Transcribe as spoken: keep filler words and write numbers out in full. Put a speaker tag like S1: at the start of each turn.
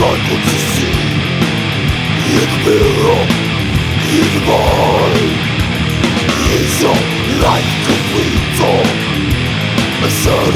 S1: cycle to see in the mirror, in the mind. Is your life complete or a